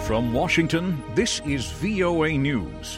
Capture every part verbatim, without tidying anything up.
From Washington, this is V O A News.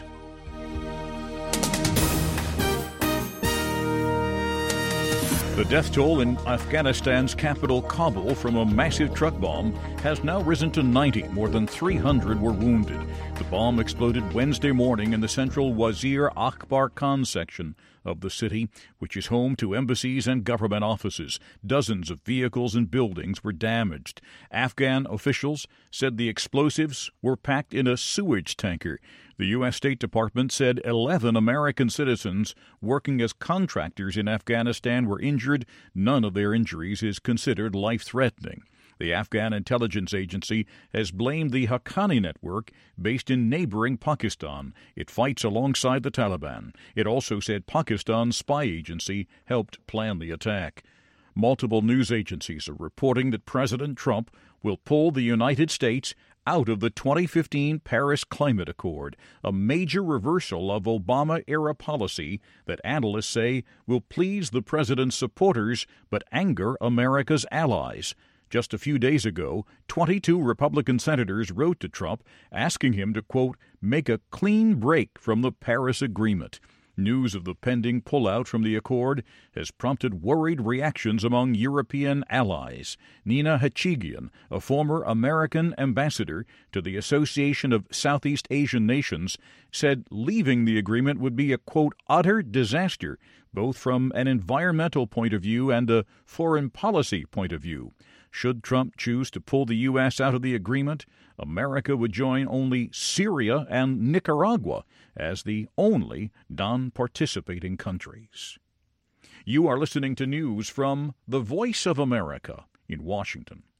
The death toll in Afghanistan's capital, Kabul, from a massive truck bomb has now risen to ninety. More than three hundred were wounded. The bomb exploded Wednesday morning in the central Wazir Akbar Khan section of the city, which is home to embassies and government offices. Dozens of vehicles and buildings were damaged. Afghan officials said the explosives were packed in a sewage tanker. The U S State Department said eleven American citizens working as contractors in Afghanistan were injured. None of their injuries is considered life-threatening. The Afghan intelligence agency has blamed the Haqqani network based in neighboring Pakistan. It fights alongside the Taliban. It also said Pakistan's spy agency helped plan the attack. Multiple news agencies are reporting that President Trump will pull the United States out of the twenty fifteen Paris Climate Accord, a major reversal of Obama-era policy that analysts say will please the president's supporters but anger America's allies. Just a few days ago, twenty-two Republican senators wrote to Trump asking him to, quote, make a clean break from the Paris Agreement. News of the pending pullout from the accord has prompted worried reactions among European allies. Nina Hachigian, a former American ambassador to the Association of Southeast Asian Nations, said leaving the agreement would be a, quote, utter disaster, both from an environmental point of view and a foreign policy point of view. Should Trump choose to pull the U S out of the agreement, America would join only Syria and Nicaragua as the only non-participating countries. You are listening to news from the Voice of America in Washington.